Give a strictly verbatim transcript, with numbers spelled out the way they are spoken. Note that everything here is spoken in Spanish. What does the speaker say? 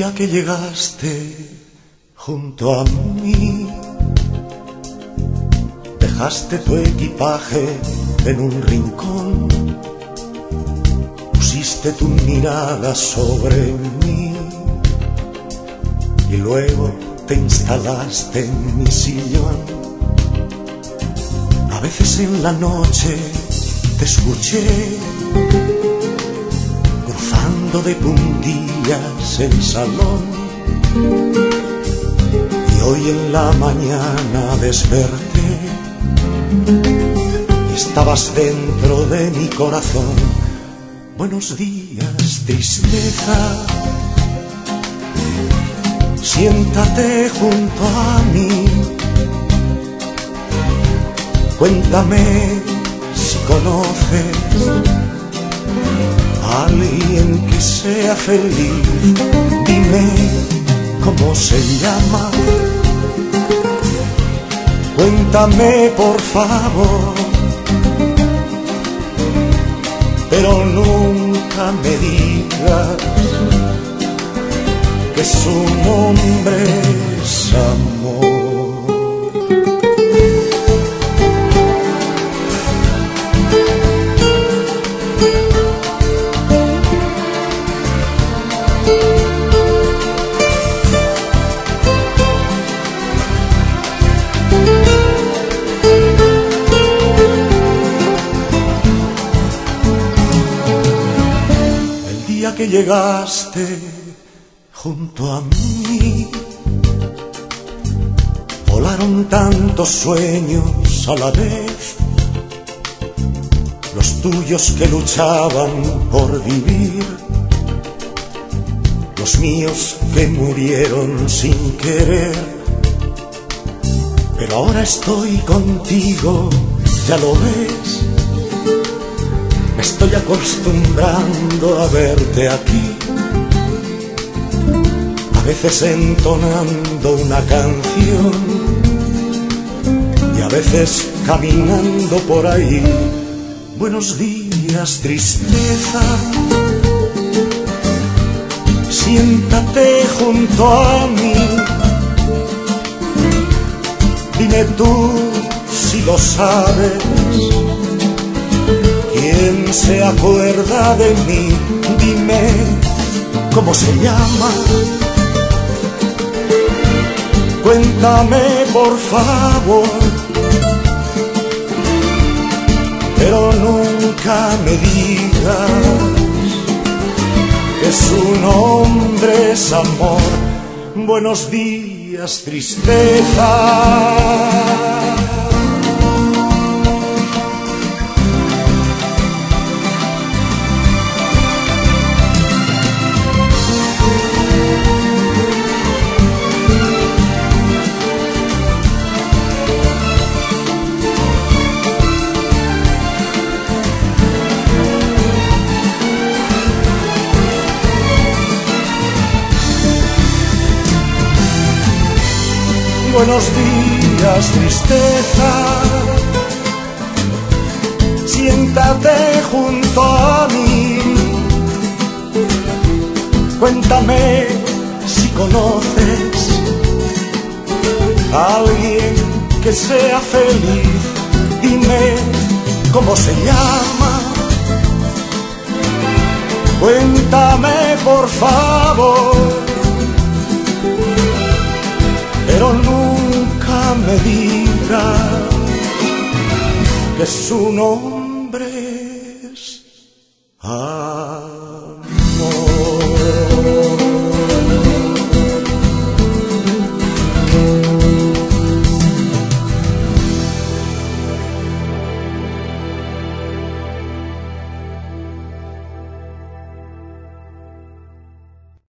día que llegaste junto a mí, dejaste tu equipaje en un rincón, pusiste tu mirada sobre mí y luego te instalaste en mi sillón. A veces en la noche te escuché cruzando de puntillas el salón, y hoy en la mañana desperté y estabas dentro de mi corazón. Buenos días, tristeza, siéntate junto a mí, cuéntame si conoces a alguien que sea feliz. Dime cómo se llama, cuéntame por favor, pero nunca me digas que su nombre es amor. Que llegaste junto a mí, volaron tantos sueños a la vez, los tuyos que luchaban por vivir, los míos que murieron sin querer. Pero ahora estoy contigo, ya lo ves, me estoy acostumbrando a verte aquí, a veces entonando una canción y a veces caminando por ahí. Buenos días, tristeza, siéntate junto a mí, dime tú si lo sabes, ¿quién se acuerda de mí? Dime cómo se llama, cuéntame por favor, pero nunca me digas que su nombre es amor. Buenos días, tristeza. Buenos días, tristeza, siéntate junto a mí, cuéntame si conoces a alguien que sea feliz. Dime cómo se llama, cuéntame por favor, pero nunca me digas que su nombre es amor.